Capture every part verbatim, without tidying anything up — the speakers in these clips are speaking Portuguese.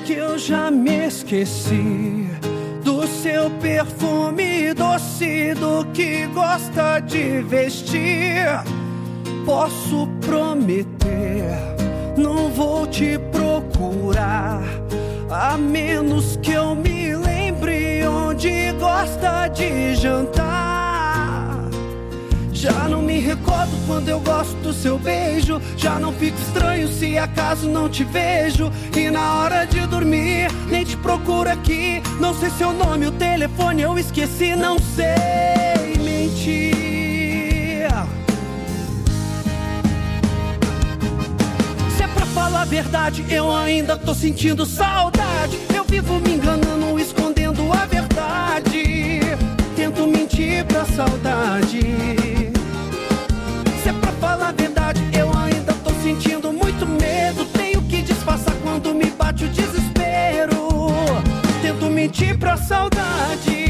que eu já me esqueci do seu perfume doce, do que gosta de vestir. Posso prometer, não vou te procurar, a menos que eu me lembre onde gosta de jantar. Já não me recordo quando eu gosto do seu beijo, já não fico estranho se acaso não te vejo. E na hora de dormir, nem te procuro aqui. Não sei seu nome, o telefone eu esqueci, não sei mentir. Se é pra falar a verdade, eu ainda tô sentindo saudade. Eu vivo me enganando, escondendo a verdade. Tento mentir pra saudade. Se é pra falar a verdade, eu ainda tô sentindo muito medo. Tenho que disfarçar quando me bate o desespero. Tento mentir pra saudade.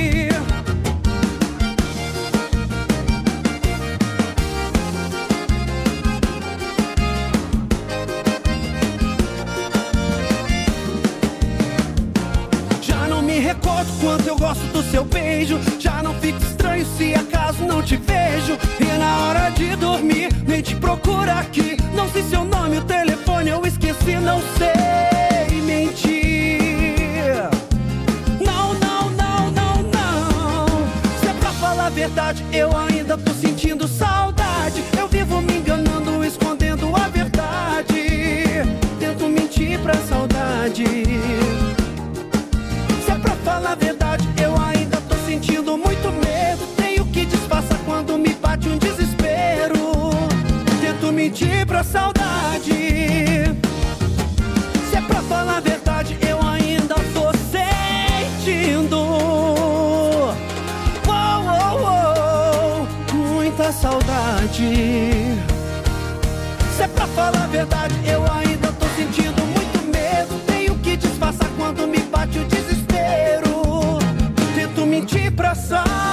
Já não me recordo quanto eu gosto do seu beijo, já não fico estranho se acaso não te vejo. E na hora de dormir, nem te procuro aqui. Não sei seu nome, o telefone eu esqueci, não sei mentir. Não, não, não, não, não. Se é pra falar a verdade, eu ainda tô sentindo saudade. Eu vivo me enganando, escondendo a verdade. Tento mentir pra saudade. Se é pra falar a verdade, eu ainda tô sentindo muito medo. Tenho que disfarçar quando me bate um desespero. Tento mentir pra saudade. Se é pra falar a verdade, eu ainda tô sentindo oh, oh, oh, muita saudade. Se é pra falar a verdade, eu ainda tô sentindo muito medo. Tenho que disfarçar quando me bate o desespero. Tento mentir pra saudade.